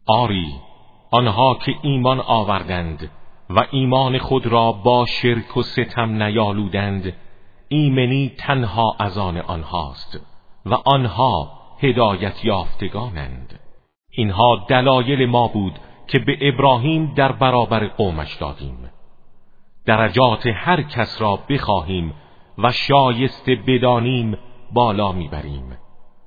آری آنها که ایمان آوردند و ایمان خود را با شرک و ستم نیالودند، ایمنی تنها از آن آنهاست و آنها هدایت یافتگانند. اینها دلایل ما بود که به ابراهیم در برابر قومش دادیم. درجات هر کس را بخواهیم و شایسته بدانیم بالا میبریم.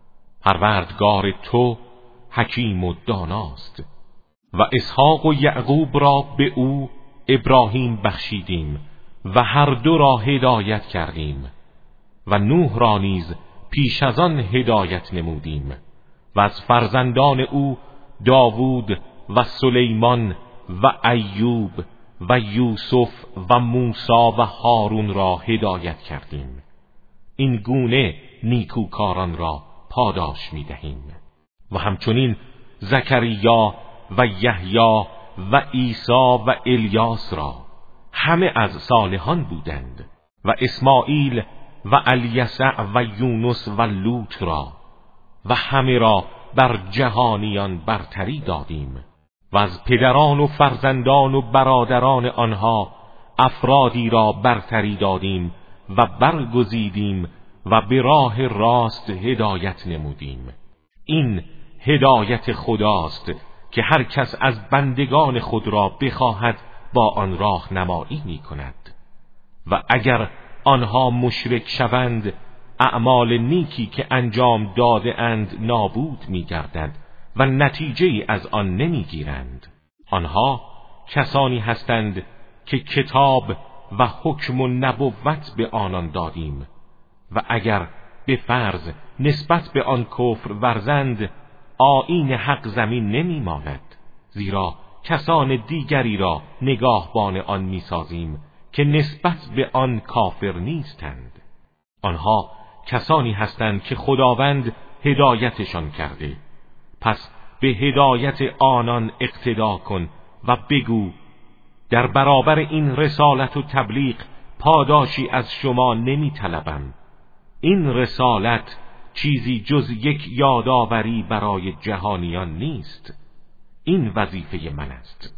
پروردگار تو حکیم و داناست. و اسحاق و یعقوب را به او ابراهیم بخشیدیم و هر دو را هدایت کردیم و نوح را نیز پیش از آن هدایت نمودیم و از فرزندان او داوود و سلیمان و ایوب و یوسف و موسی و هارون را هدایت کردیم. این گونه نیکوکاران را پاداش می‌دهیم. و همچنین زکریا و یحیی و عیسی و الیاس را، همه از صالحان بودند، و اسماعیل و الیسع و یونس و لوط را، و همه را بر جهانیان برتری دادیم. و از پدران و فرزندان و برادران آنها افرادی را برتری دادیم و برگزیدیم و به راه راست هدایت نمودیم. این هدایت خداست که هر کس از بندگان خود را بخواهد با آن راه نمایی می کند. و اگر آنها مشرک شوند، اعمال نیکی که انجام داده اند نابود می گردد و نتیجه از آن نمی گیرند. آنها کسانی هستند که کتاب و حکم و نبوت به آنان دادیم و اگر به فرض نسبت به آن کفر ورزند، آیین حق زمین نمی ماند، زیرا کسان دیگری را نگاهبان آن می سازیم که نسبت به آن کافر نیستند. آنها کسانی هستند که خداوند هدایتشان کرده، پس به هدایت آنان اقتدا کن و بگو در برابر این رسالت و تبلیغ پاداشی از شما نمی طلبم. این رسالت چیزی جز یک یادآوری برای جهانیان نیست. این وظیفه من است.